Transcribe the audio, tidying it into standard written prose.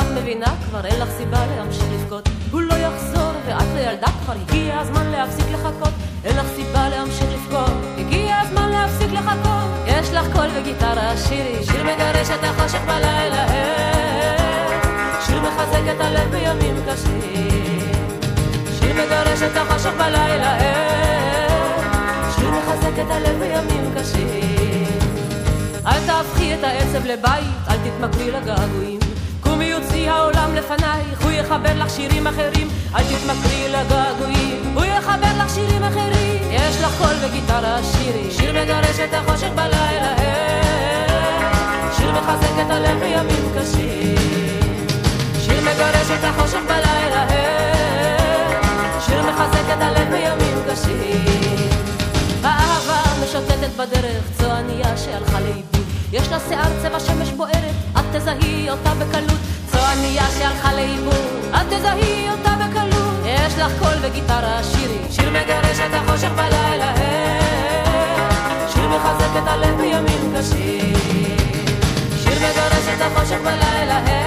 את מבינה כבר, אין לך סיבה להמשיך לבכות. הוא לא יחזור ואת לילדה כבר, הגיע הזמן להפסיק לחכות. אין לך סיבה להמשיך לבכות, הגיע הזמן להפסיק לחכות. יש לך קול וגיטרה, שירי, שיר מגרש את החושך בלילה. שיר מחזק את הלב בימים קשים, שיר מגרש את החושך בלילה. שיר מחזק את הלב בימים קשים. אל תהפכי את העצב לבית, אל תתמכרי לגעגועים. קומי יוצאי העולם לפנייך, הוא יחבר לך שירים אחרים. אל תתמכרי לגעגועים, הוא יחבר לך שירים אחרים. יש לך קול וגיטרה, שירי, שיר מגרש את החושך בלילה. שיר מחזק את הלב בימים קשים, שיר מגרש את החושך בלילה. שיר מחזק את הלב בימים קשים. האהבה משוטטת בדרך, צועניה שהלכה לאיבוד. יש לה שיער צבע שמש בוערת, את תזהי אותה בקלות. צועניה שהלכה לאיבוד, את תזהי אותה בקלות. יש לך קול וגיטרה, שירי, שיר מגרש את החושך בלילה. שיר מחזק את הלב בימים קשים, שיר מגרש את החושך בלילה.